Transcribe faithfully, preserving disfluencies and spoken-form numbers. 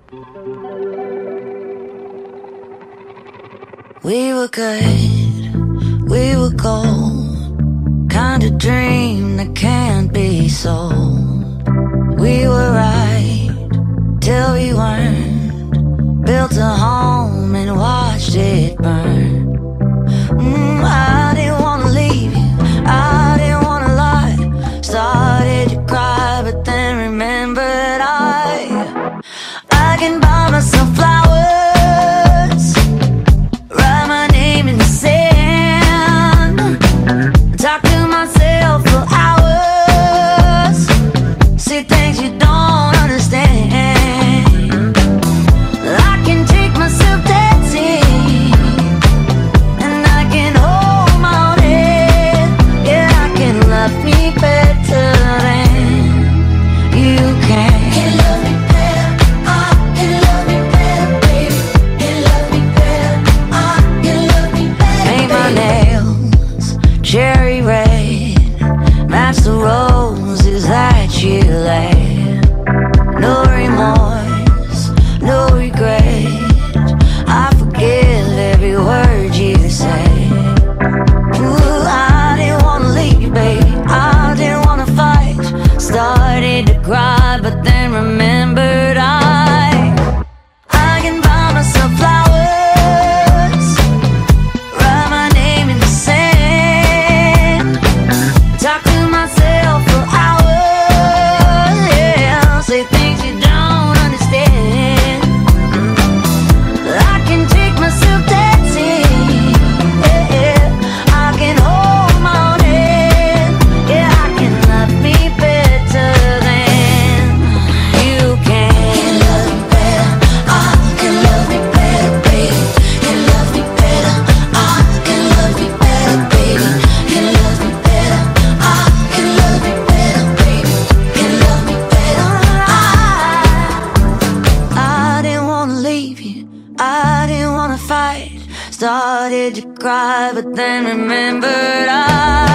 We were good, we were gold, kind of dream that can't be sold. We were right till we weren't, built a home and watched it burn. mm, I didn't wanna leave you, I didn't wanna lie. Started to cry but then remembered I I can buy myself flowers, talk to myself for hours, see things you don't understand. I can take myself dancing, and I can hold my own head. Yeah, I can love me better than you can. Can love me better, I can love me better, baby. Can love me better, I can love me better. Paint my nails cherry red, match the roses that you laid. No remorse, no regret, I forgive every word you say. Ooh, I didn't wanna leave you, babe, I didn't wanna fight. Started to cry but then remembered I I can buy myself flowers, write my name in the sand, talk to myself for hours, yeah, say things you don't understand. I can take myself dancing, yeah, yeah. I can hold my own head, yeah, I can love me better than you can. Can love me better, I can love me better, baby. Can love me better, I can love me better, baby. Can love me better, I can love me better, baby. Can love me better, I I didn't wanna leave you, I didn't wanna fight. Started to cry but then remembered I